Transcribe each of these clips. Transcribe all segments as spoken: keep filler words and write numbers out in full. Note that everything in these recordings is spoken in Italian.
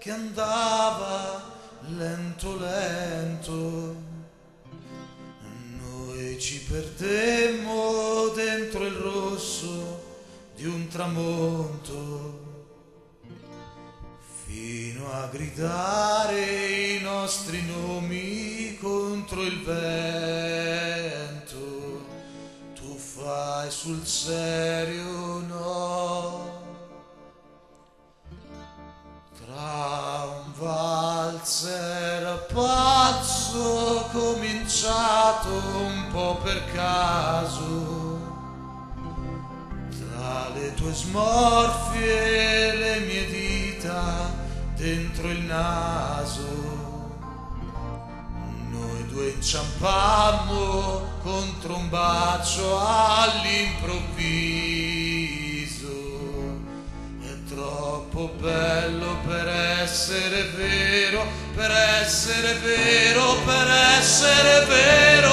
che andava lento lento. Noi ci perdemmo dentro il rosso di un tramonto, fino a gridare i nostri nomi contro il vento. Tu fai sul serio, no? Tra un valzer a pazzo cominciato un po' per caso, tra le tue smorfie e le mie dita dentro il naso, noi due inciampammo contro un bacio all'improvviso. È troppo bello per essere vero, per essere vero, per essere vero,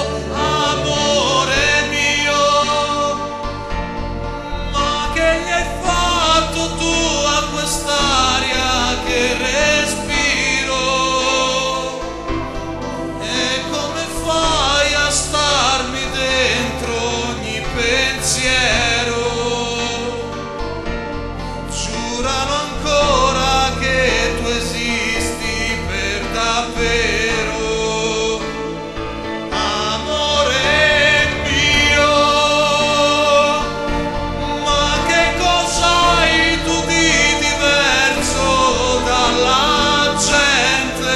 amore mio. Ma che gli hai fatto tu a quest'aria che respiro? E come fai a starmi dentro ogni pensiero? Giurano ancora che tu esisti per davvero, amore mio. Ma che cos'hai tu di diverso dalla gente?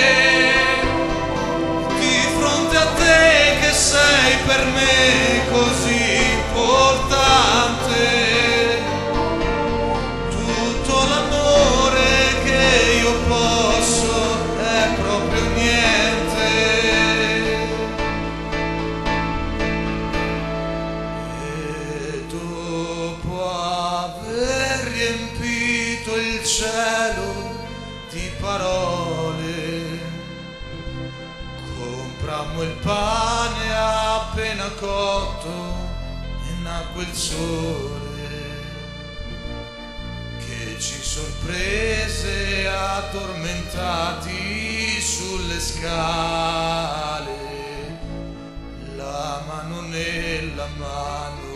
Di fronte a te che sei per me così importante, tutto l'amore che io posso è proprio niente. E dopo aver riempito il cielo di parole, comprammo il pane appena cotto e nacque il sole che ci sorprese addormentati sulle scale, la mano nella mano.